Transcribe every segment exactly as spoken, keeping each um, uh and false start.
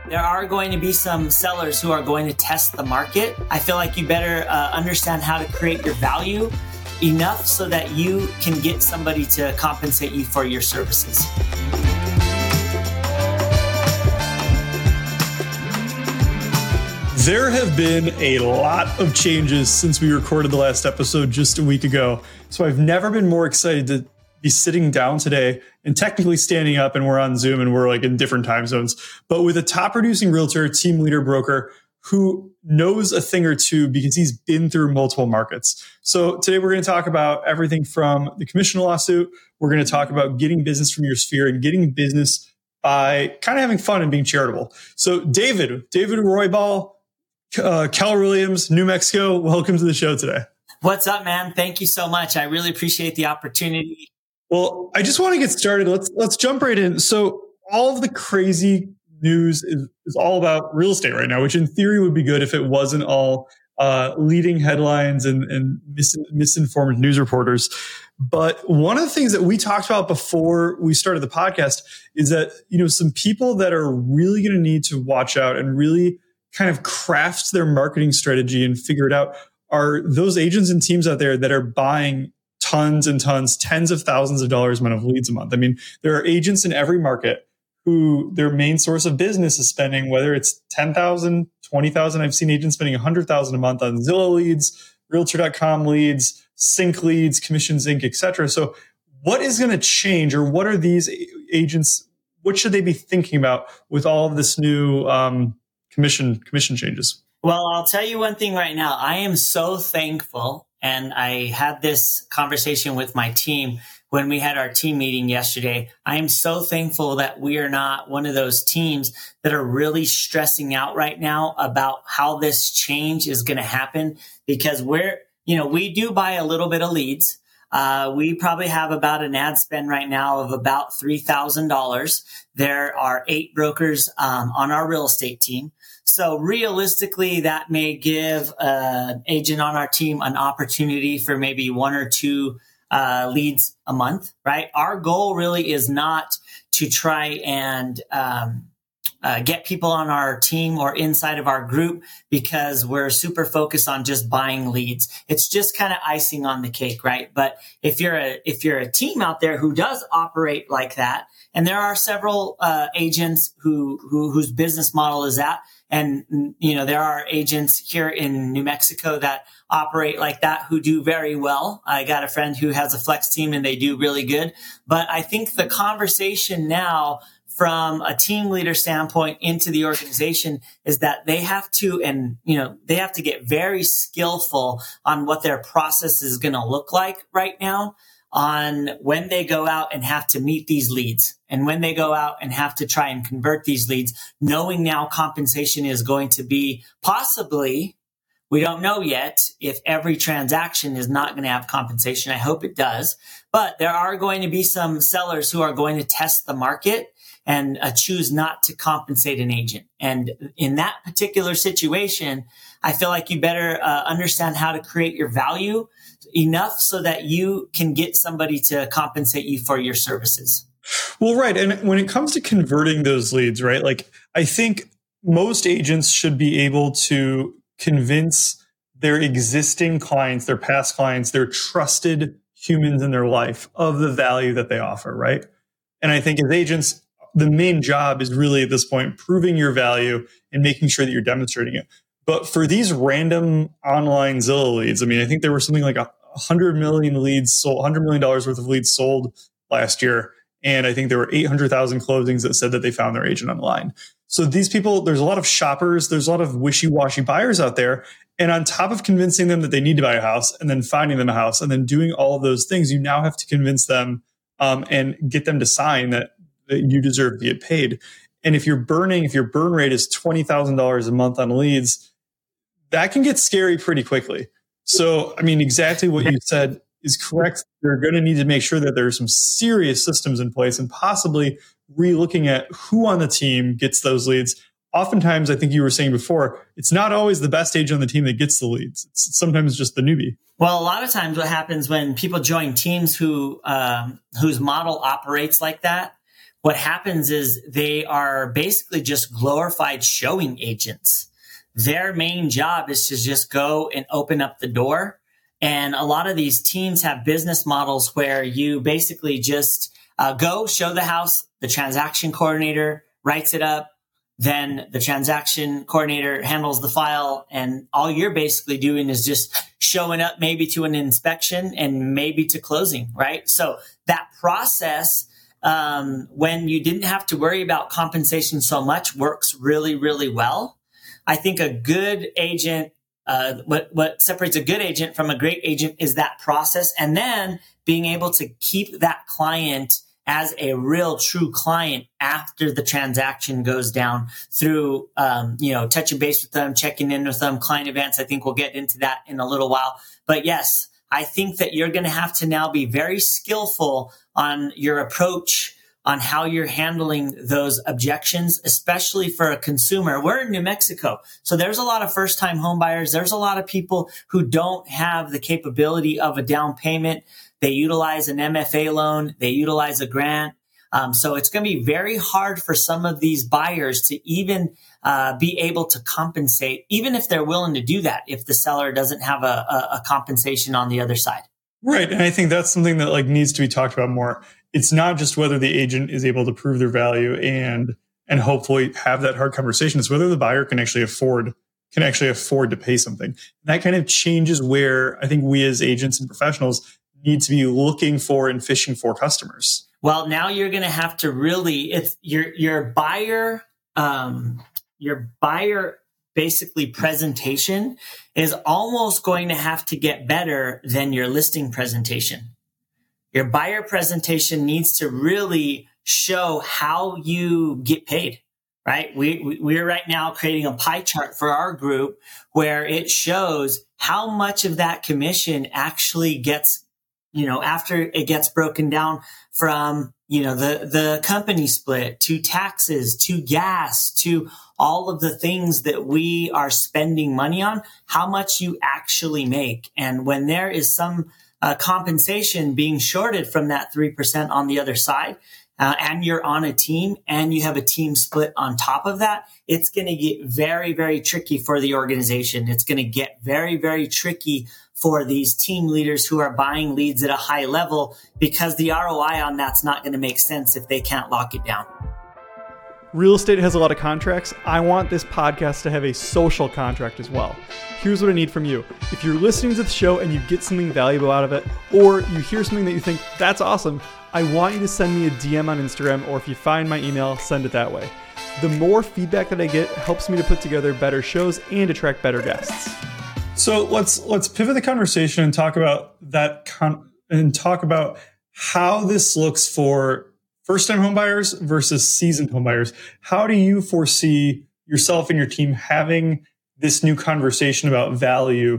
There are going to be some sellers who are going to test the market. I feel like you better uh, understand how to create your value enough so that you can get somebody to compensate you for your services. There have been a lot of changes since we recorded the last episode just a week ago. So I've never been more excited to be sitting down today and technically standing up, and we're on Zoom and we're like in different time zones, but with a top producing realtor, team leader, broker who knows a thing or two because he's been through multiple markets. So today we're going to talk about everything from the commission lawsuit. We're going to talk about getting business from your sphere and getting business by kind of having fun and being charitable. So David, David Roybal, uh, Keller Williams, New Mexico, welcome to the show today. What's up, man? Thank you so much. I really appreciate the opportunity. Well, I just want to get started. Let's let's jump right in. So all of the crazy news is, is all about real estate right now, which in theory would be good if it wasn't all uh, leading headlines and, and mis- misinformed news reporters. But one of the things that we talked about before we started the podcast is that, you know, some people that are really going to need to watch out and really kind of craft their marketing strategy and figure it out are those agents and teams out there that are buying tons and tons, tens of thousands of dollars amount of leads a month. I mean, there are agents in every market who their main source of business is spending, whether it's ten thousand, twenty thousand. I've seen agents spending one hundred thousand a month on Zillow leads, Realtor dot com leads, Sync leads, Commissions Inc, et cetera. So what is going to change, or what are these agents, what should they be thinking about with all of this new um, commission commission changes? Well, I'll tell you one thing right now. I am so thankful. And I had this conversation with my team when we had our team meeting yesterday. I am so thankful that we are not one of those teams that are really stressing out right now about how this change is going to happen, because we're, you know, we do buy a little bit of leads. Uh, we probably have about an ad spend right now of about three thousand dollars. There are eight brokers um, on our real estate team. So realistically, that may give an agent on our team an opportunity for maybe one or two uh, leads a month, right? Our goal really is not to try and um, uh, get people on our team or inside of our group because we're super focused on just buying leads. It's just kind of icing on the cake, right? But if you're a if you're a team out there who does operate like that, and there are several uh, agents who, who whose business model is that. And, you know, there are agents here in New Mexico that operate like that who do very well. I got a friend who has a flex team and they do really good. But I think the conversation now from a team leader standpoint into the organization is that they have to, and, you know, they have to get very skillful on what their process is going to look like right now, on when they go out and have to meet these leads and when they go out and have to try and convert these leads, knowing now compensation is going to be possibly, we don't know yet if every transaction is not going to have compensation. I hope it does, but there are going to be some sellers who are going to test the market and uh, choose not to compensate an agent. And in that particular situation, I feel like you better uh, understand how to create your value enough so that you can get somebody to compensate you for your services. Well, right. And when it comes to converting those leads, right, like I think most agents should be able to convince their existing clients, their past clients, their trusted humans in their life of the value that they offer, right? And I think as agents, the main job is really at this point proving your value and making sure that you're demonstrating it. But for these random online Zillow leads, I mean, I think there were something like a hundred million leads sold, hundred million dollars worth of leads sold last year, and I think there were eight hundred thousand closings that said that they found their agent online. So these people, there's a lot of shoppers, there's a lot of wishy-washy buyers out there, and on top of convincing them that they need to buy a house, and then finding them a house, and then doing all of those things, you now have to convince them um, and get them to sign that, that you deserve to get paid. And if you're burning, if your burn rate is twenty thousand dollars a month on leads, that can get scary pretty quickly. So, I mean, exactly what you said is correct. They're going to need to make sure that there are some serious systems in place and possibly re-looking at who on the team gets those leads. Oftentimes, I think you were saying before, it's not always the best agent on the team that gets the leads. It's sometimes just the newbie. Well, a lot of times what happens when people join teams who um, whose model operates like that, what happens is they are basically just glorified showing agents. Their main job is to just go and open up the door. And a lot of these teams have business models where you basically just uh, go show the house, the transaction coordinator writes it up, then the transaction coordinator handles the file, and all you're basically doing is just showing up maybe to an inspection and maybe to closing, right? So that process, um, when you didn't have to worry about compensation so much, works really, really well. I think a good agent, uh, what, what separates a good agent from a great agent is that process, and then being able to keep that client as a real true client after the transaction goes down through, um, you know, touching base with them, checking in with them, client events. I think we'll get into that in a little while. But yes, I think that you're going to have to now be very skillful on your approach on how you're handling those objections, especially for a consumer. We're in New Mexico, so there's a lot of first-time home buyers. There's a lot of people who don't have the capability of a down payment. They utilize an M F A loan. They utilize a grant. Um, so it's going to be very hard for some of these buyers to even uh, be able to compensate, even if they're willing to do that, if the seller doesn't have a, a, a compensation on the other side. Right. And I think that's something that like needs to be talked about more. It's not just whether the agent is able to prove their value and and hopefully have that hard conversation. It's whether the buyer can actually afford can actually afford to pay something. And that kind of changes where I think we as agents and professionals need to be looking for and fishing for customers. Well, now you're going to have to really, it's your, your buyer, um, your buyer basically presentation is almost going to have to get better than your listing presentation. Your buyer presentation needs to really show how you get paid, right? We, we, we're right now creating a pie chart for our group where it shows how much of that commission actually gets, you know, after it gets broken down from, you know, the, the company split to taxes, to gas, to all of the things that we are spending money on, how much you actually make. And when there is some uh, compensation being shorted from that three percent on the other side, uh, and you're on a team and you have a team split on top of that, it's going to get very, very tricky for the organization. It's going to get very, very tricky for these team leaders who are buying leads at a high level, because the R O I on that's not going to make sense if they can't lock it down. Real estate has a lot of contracts. I want this podcast to have a social contract as well. Here's what I need from you. If you're listening to the show and you get something valuable out of it, or you hear something that you think, that's awesome, I want you to send me a D M on Instagram, or if you find my email, send it that way. The more feedback that I get helps me to put together better shows and attract better guests. So let's let's pivot the conversation and talk about that con- and talk about how this looks for first-time homebuyers versus seasoned homebuyers. How do you foresee yourself and your team having this new conversation about value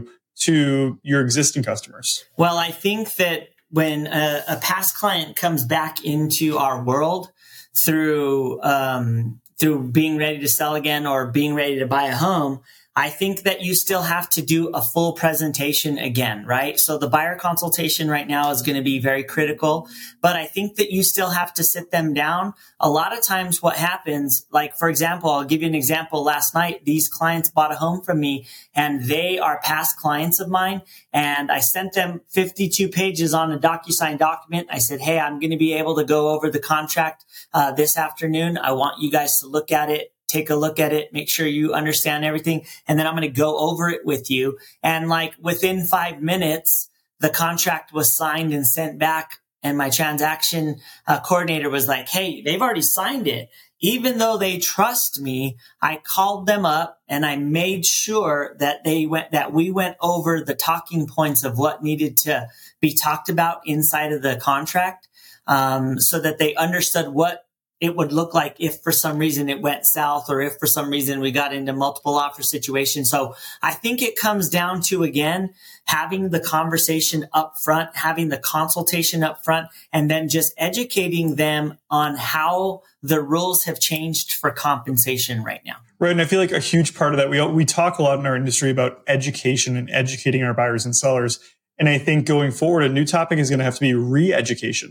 to your existing customers? Well, I think that when a, a past client comes back into our world through um, through being ready to sell again or being ready to buy a home, I think that you still have to do a full presentation again, right? So the buyer consultation right now is going to be very critical, but I think that you still have to sit them down. A lot of times what happens, like, for example, I'll give you an example. Last night, these clients bought a home from me and they are past clients of mine. And I sent them fifty-two pages on a DocuSign document. I said, hey, I'm going to be able to go over the contract uh, this afternoon. I want you guys to look at it. Take a look at it, make sure you understand everything. And then I'm going to go over it with you. And like within five minutes, the contract was signed and sent back. And my transaction uh, coordinator was like, hey, they've already signed it. Even though they trust me, I called them up and I made sure that they went, that we went over the talking points of what needed to be talked about inside of the contract, um, so that they understood what it would look like if for some reason it went south, or if for some reason we got into multiple offer situations. So I think it comes down to, again, having the conversation up front, having the consultation up front, and then just educating them on how the rules have changed for compensation right now. Right. And I feel like a huge part of that, we we talk a lot in our industry about education and educating our buyers and sellers. And I think going forward, a new topic is going to have to be re-education.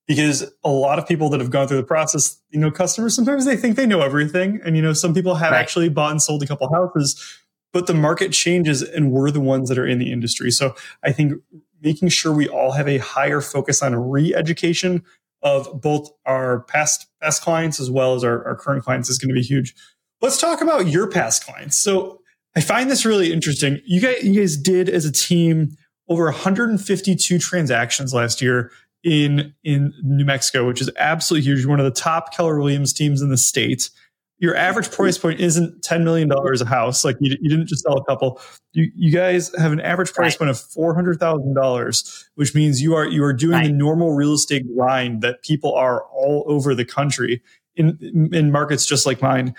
because a lot of people that have gone through the process, you know, customers, sometimes they think they know everything. And, you know, some people have right. actually bought and sold a couple houses, but the market changes and we're the ones that are in the industry. So I think making sure we all have a higher focus on re-education of both our past past clients as well as our, our current clients is going to be huge. Let's talk about your past clients. So I find this really interesting. You guys, you guys did as a team over one hundred fifty-two transactions last year in, in New Mexico, which is absolutely huge. You're one of the top Keller Williams teams in the state. Your average price point isn't ten million dollars a house. Like you, you didn't just sell a couple. You, you guys have an average price right. point of four hundred thousand dollars, which means you are, you are doing right. the normal real estate grind that people are all over the country in, in markets just like mine.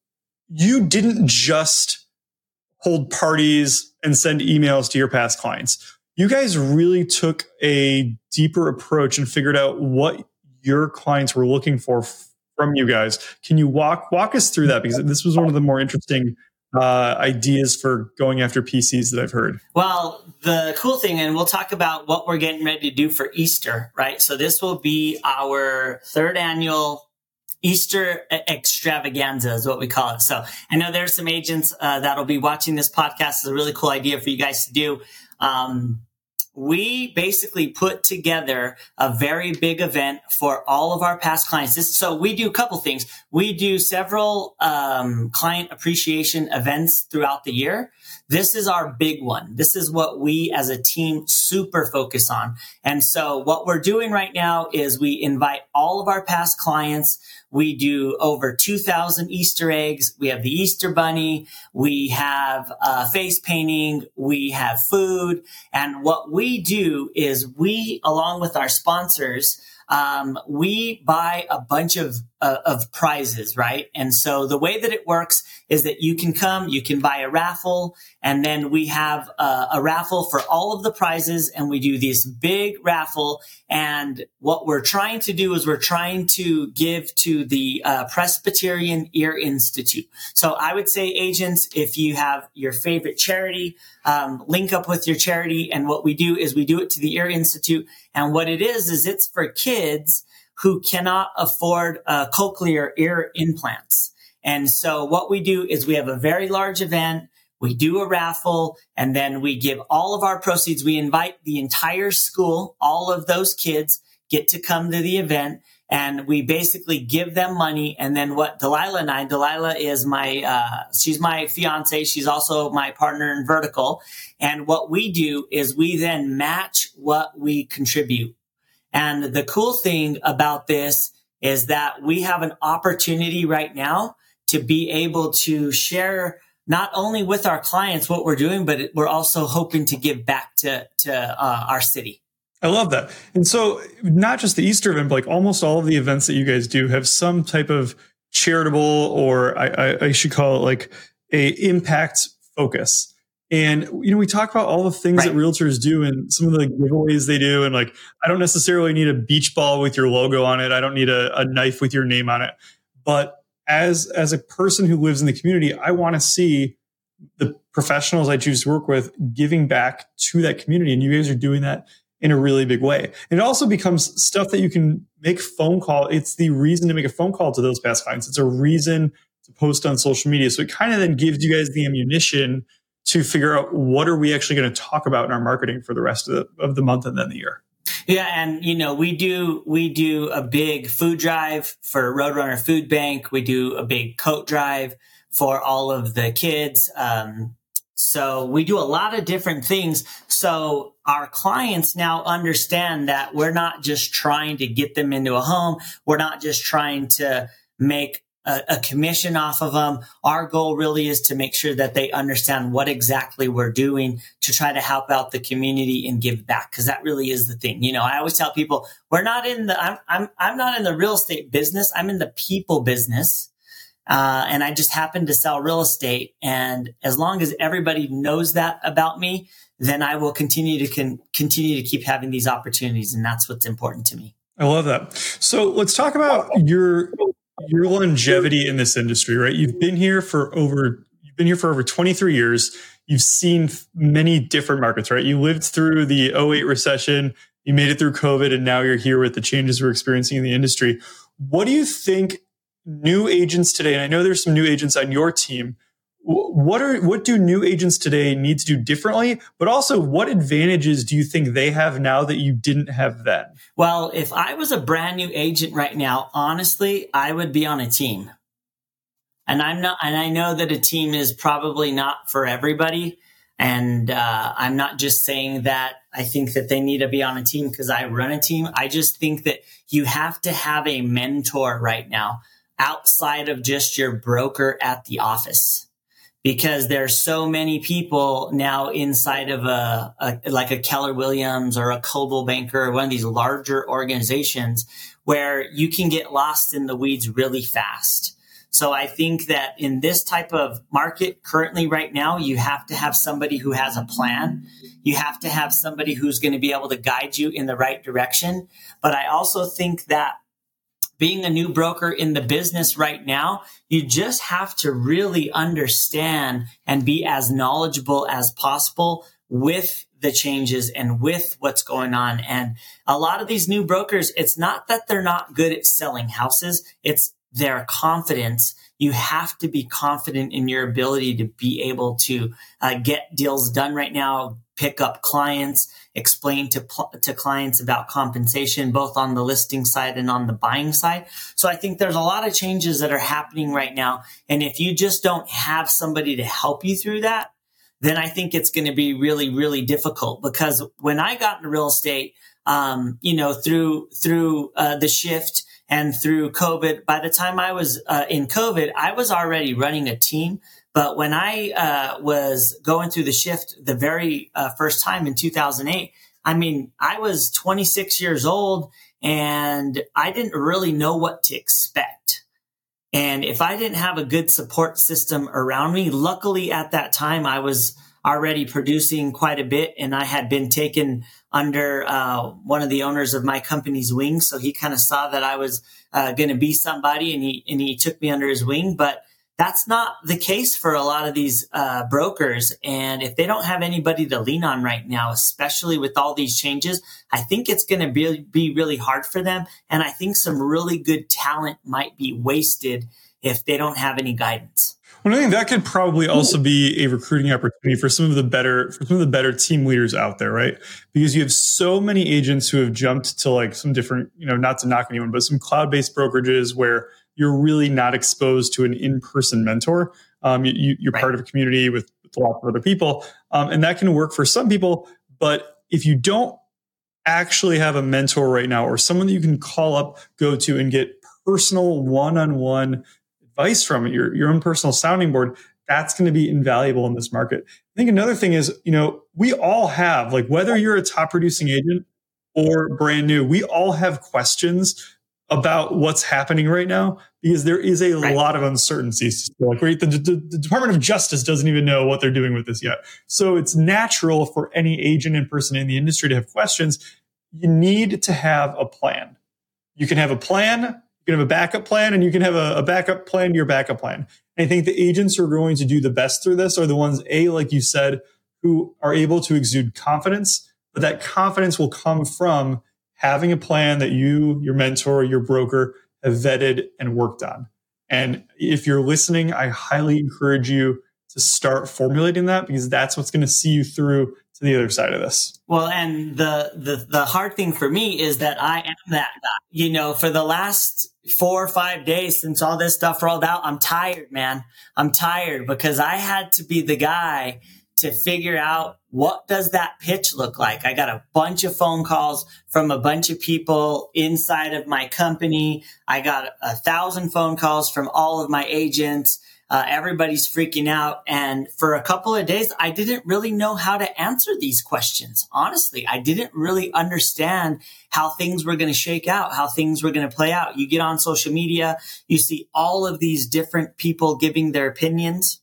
You didn't just hold parties and send emails to your past clients. You guys really took a deeper approach and figured out what your clients were looking for from you guys. Can you walk walk us through that? Because this was one of the more interesting uh, ideas for going after P Cs that I've heard. Well, the cool thing, and we'll talk about what we're getting ready to do for Easter, right? So this will be our third annual Easter extravaganza is what we call it. So I know there's some agents uh, that'll be watching this podcast. It's a really cool idea for you guys to do. Um, we basically put together a very big event for all of our past clients. This, so we do a couple things. We do several um, client appreciation events throughout the year. This is our big one. This is what we as a team super focus on. And so what we're doing right now is we invite all of our past clients. We do over two thousand Easter eggs. We have the Easter bunny. We have uh, face painting. We have food. And what we do is we, along with our sponsors, um, we buy a bunch of, uh, of prizes, right? And so the way that it works is that you can come, you can buy a raffle, and then we have uh, a raffle for all of the prizes, and we do this big raffle. And what we're trying to do is we're trying to give to the uh, Presbyterian Ear Institute. So I would say, agents, if you have your favorite charity, um, link up with your charity. And what we do is we do it to the Ear Institute. And what it is, is it's for kids who cannot afford uh, cochlear ear implants. And so what we do is we have a very large event. We do a raffle, and then we give all of our proceeds. We invite the entire school, all of those kids get to come to the event, and we basically give them money. And then what Delilah and I, Delilah is my, uh, she's my fiance. She's also my partner in Vertical. And what we do is we then match what we contribute. And the cool thing about this is that we have an opportunity right now to be able to share not only with our clients what we're doing, but we're also hoping to give back to, to uh, our city. I love that. And so not just the Easter event, but like almost all of the events that you guys do have some type of charitable, or I, I, I should call it like a impact focus. And, you know, we talk about all the things right. that realtors do and some of the giveaways they do. And like, I don't necessarily need a beach ball with your logo on it. I don't need a, a knife with your name on it. But as, as a person who lives in the community, I want to see the professionals I choose to work with giving back to that community. And you guys are doing that in a really big way. And it also becomes stuff that you can make phone call. It's the reason to make a phone call to those past clients. It's a reason to post on social media. So it kind of then gives you guys the ammunition to figure out what are we actually going to talk about in our marketing for the rest of the, of the month and then the year. Yeah. And, you know, we do, we do a big food drive for Roadrunner Food Bank. We do a big coat drive for all of the kids. Um, so we do a lot of different things. So our clients now understand that we're not just trying to get them into a home. We're not just trying to make a, a commission off of them. Our goal really is to make sure that they understand what exactly we're doing to try to help out the community and give back. Cause that really is the thing. You know, I always tell people we're not in the, I'm, I'm, I'm not in the real estate business. I'm in the people business. Uh, and I just happen to sell real estate. And as long as everybody knows that about me, then I will continue to con- continue to keep having these opportunities. And that's what's important to me. I love that. So let's talk about your, your longevity in this industry, right? You've been here for over, you've been here for over twenty-three years. You've seen many different markets, right? You lived through the oh eight recession. You made it through COVID, and now you're here with the changes we're experiencing in the industry. What do you think new agents today, and I know there's some new agents on your team, what are what do new agents today need to do differently? But also, what advantages do you think they have now that you didn't have then? Well, if I was a brand new agent right now, honestly, I would be on a team. And I'm not, and I know that a team is probably not for everybody. And uh, I'm not just saying that I think that they need to be on a team because I run a team. I just think that you have to have a mentor right now outside of just your broker at the office, because there's so many people now inside of a, a like a Keller Williams or a Coldwell Banker or one of these larger organizations where you can get lost in the weeds really fast. So I think that in this type of market currently right now, you have to have somebody who has a plan. You have to have somebody who's going to be able to guide you in the right direction. But I also think that being a new broker in the business right now, you just have to really understand and be as knowledgeable as possible with the changes and with what's going on. And a lot of these new brokers, it's not that they're not good at selling houses. It's their confidence. You have to be confident in your ability to be able to uh, get deals done right now, pick up clients, explain to to clients about compensation, both on the listing side and on the buying side. So I think there's a lot of changes that are happening right now. And if you just don't have somebody to help you through that, then I think it's going to be really, really difficult. Because when I got into real estate, um, you know, through through uh, the shift and through COVID, by the time I was uh, in COVID, I was already running a team. But when I uh, was going through the shift the very uh, first time in two thousand eight, I mean, I was twenty-six years old and I didn't really know what to expect. And if I didn't have a good support system around me, luckily at that time, I was already producing quite a bit and I had been taken under uh, one of the owners of my company's wing. So he kind of saw that I was uh, going to be somebody and he, and he took me under his wing. But that's not the case for a lot of these uh, brokers. And if they don't have anybody to lean on right now, especially with all these changes, I think it's going to be, be really hard for them. And I think some really good talent might be wasted if they don't have any guidance. Well, I think that could probably also be a recruiting opportunity for some of the better, for some of the better team leaders out there, right? Because you have so many agents who have jumped to like some different, you know, not to knock anyone, but some cloud-based brokerages where you're really not exposed to an in-person mentor. Um, you, you're right. Part of a community with, with lots of other people. Um, and that can work for some people. But if you don't actually have a mentor right now or someone that you can call up, go to and get personal one-on-one advice from, your, your own personal sounding board, that's going to be invaluable in this market. I think another thing is, you know, we all have, like, whether you're a top producing agent or brand new, we all have questions about what's happening right now because there is a right. lot of uncertainty. So like, right, the, the, the Department of Justice doesn't even know what they're doing with this yet. So it's natural for any agent and person in the industry to have questions. You need to have a plan. You can have a plan, you can have a backup plan, and you can have a, a backup plan to your backup plan. And I think the agents who are going to do the best through this are the ones, A, like you said, who are able to exude confidence, but that confidence will come from having a plan that you, your mentor, your broker have vetted and worked on. And if you're listening, I highly encourage you to start formulating that because that's what's going to see you through to the other side of this. Well, and the, the, the hard thing for me is that I am that guy. You know, for the last four or five days since all this stuff rolled out, I'm tired, man. I'm tired because I had to be the guy to figure out what does that pitch look like. I got a bunch of phone calls from a bunch of people inside of my company. I got a thousand phone calls from all of my agents. Uh, everybody's freaking out. And for a couple of days, I didn't really know how to answer these questions. Honestly, I didn't really understand how things were going to shake out, how things were going to play out. You get on social media, you see all of these different people giving their opinions.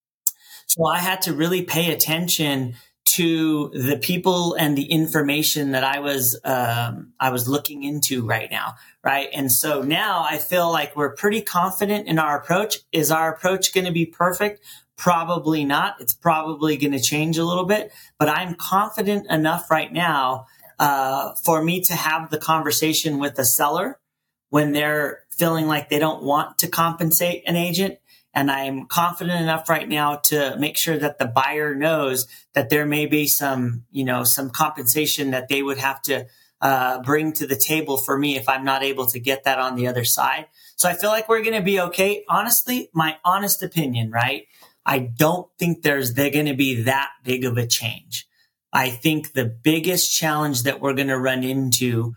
So I had to really pay attention to the people and the information that I was um, I was looking into right now, right? And so now I feel like we're pretty confident in our approach. Is our approach going to be perfect? Probably not. It's probably going to change a little bit, but I'm confident enough right now uh, for me to have the conversation with a seller when they're feeling like they don't want to compensate an agent. And I'm confident enough right now to make sure that the buyer knows that there may be some, you know, some compensation that they would have to uh, bring to the table for me if I'm not able to get that on the other side. So I feel like we're going to be okay. Honestly, my honest opinion, right? I don't think there's they're going to be that big of a change. I think the biggest challenge that we're going to run into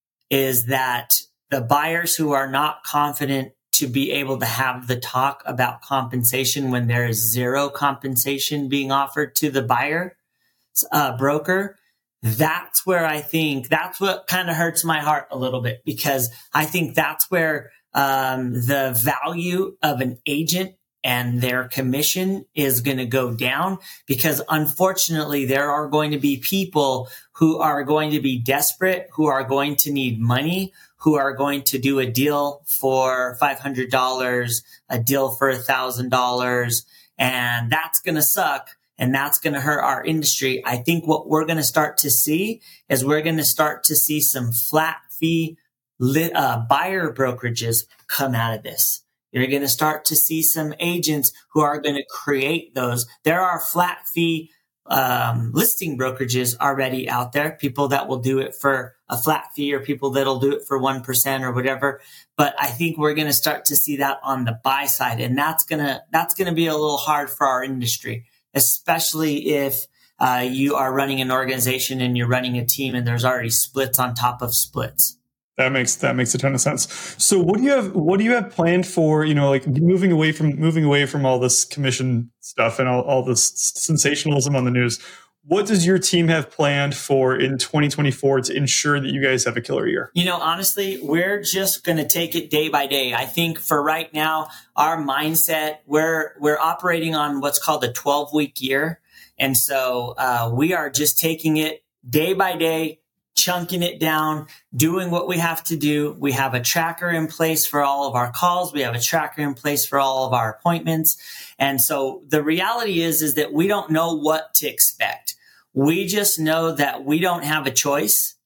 is that the buyers who are not confident to be able to have the talk about compensation when there is zero compensation being offered to the buyer, uh, broker, that's where I think that's what kind of hurts my heart a little bit, because I think that's where um, the value of an agent and their commission is going to go down, because unfortunately there are going to be people who are going to be desperate, who are going to need money, who are going to do a deal for five hundred dollars, a deal for one thousand dollars, and that's going to suck, and that's going to hurt our industry. I think what we're going to start to see is we're going to start to see some flat fee lit, uh, buyer brokerages come out of this. You're going to start to see some agents who are going to create those. There are flat fee um, listing brokerages already out there, people that will do it for a flat fee or people that'll do it for one percent or whatever. But I think we're going to start to see that on the buy side. And that's going to, that's going to be a little hard for our industry, especially if uh, you are running an organization and you're running a team and there's already splits on top of splits. That makes that makes a ton of sense. So what do you have what do you have planned for, you know, like moving away from moving away from all this commission stuff and all, all this sensationalism on the news? What does your team have planned for in twenty twenty-four to ensure that you guys have a killer year? You know, honestly, we're just going to take it day by day. I think for right now, our mindset, we're we're operating on what's called a twelve week year. And so uh, we are just taking it day by day, chunking it down, doing what we have to do. We have a tracker in place for all of our calls. We have a tracker in place for all of our appointments. And so the reality is, is that we don't know what to expect. We just know that we don't have a choice.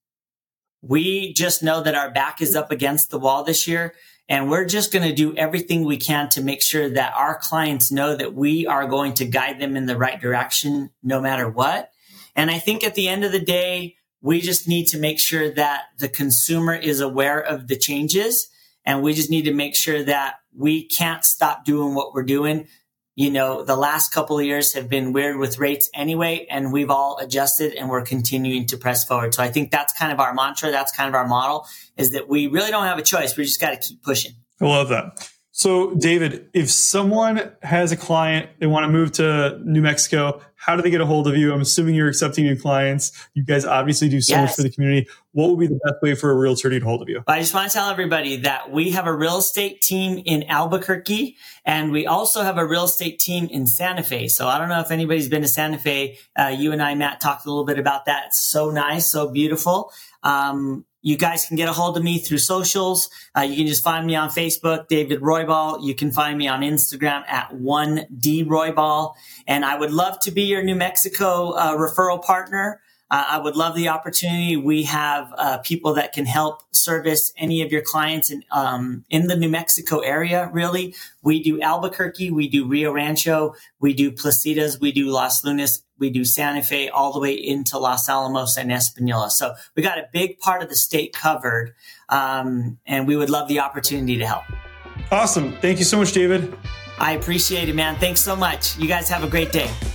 We just know that our back is up against the wall this year. And we're just going to do everything we can to make sure that our clients know that we are going to guide them in the right direction no matter what. And I think at the end of the day, we just need to make sure that the consumer is aware of the changes, and we just need to make sure that we can't stop doing what we're doing. You know, the last couple of years have been weird with rates anyway, and we've all adjusted and we're continuing to press forward. So I think that's kind of our mantra. That's kind of our model, is that we really don't have a choice. We just got to keep pushing. I love that. So David, if someone has a client, they want to move to New Mexico, how do they get a hold of you? I'm assuming you're accepting new clients. You guys obviously do so yes. much for the community. What would be the best way for a realtor to get a hold of you? I just want to tell everybody that we have a real estate team in Albuquerque, and we also have a real estate team in Santa Fe. So I don't know if anybody's been to Santa Fe. Uh, you and I, Matt, talked a little bit about that. It's so nice, so beautiful. Um, You guys can get a hold of me through socials. Uh, you can just find me on Facebook, David Roybal. You can find me on Instagram at one D Roybal. And I would love to be your New Mexico uh, referral partner. Uh, I would love the opportunity. We have uh, people that can help service any of your clients in, um, in the New Mexico area, really. We do Albuquerque, we do Rio Rancho, we do Placitas, we do Los Lunas, we do Santa Fe, all the way into Los Alamos and Espanola. So we got a big part of the state covered, um, and we would love the opportunity to help. Awesome. Thank you so much, David. I appreciate it, man. Thanks so much. You guys have a great day.